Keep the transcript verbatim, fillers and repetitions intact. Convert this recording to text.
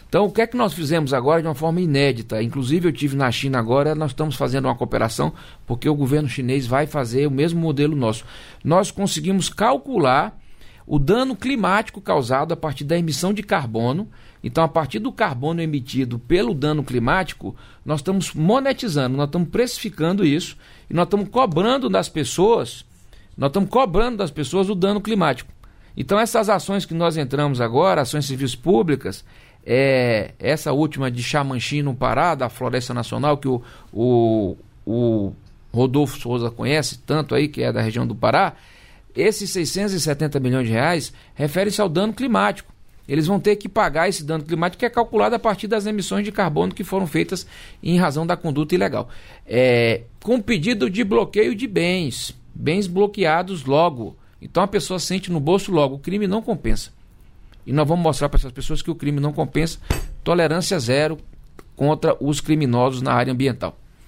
Então, o que é que nós fizemos agora de uma forma inédita? Inclusive, eu estive na China agora, nós estamos fazendo uma cooperação, porque o governo chinês vai fazer o mesmo modelo nosso. Nós conseguimos calcular o dano climático causado a partir da emissão de carbono. Então, a partir do carbono emitido pelo dano climático, nós estamos monetizando, nós estamos precificando isso, e nós estamos cobrando das pessoas, nós estamos cobrando das pessoas o dano climático. Então, essas ações que nós entramos agora, ações civis públicas, é, essa última de Xamanxim, no Pará, da Floresta Nacional, que o, o, o Rodolfo Souza conhece tanto aí, que é da região do Pará, esses seiscentos e setenta milhões de reais referem-se ao dano climático. Eles vão ter que pagar esse dano climático, que é calculado a partir das emissões de carbono que foram feitas em razão da conduta ilegal. É, com pedido de bloqueio de bens, bens bloqueados logo. Então a pessoa sente no bolso logo, o crime não compensa. E nós vamos mostrar para essas pessoas que o crime não compensa, tolerância zero contra os criminosos na área ambiental.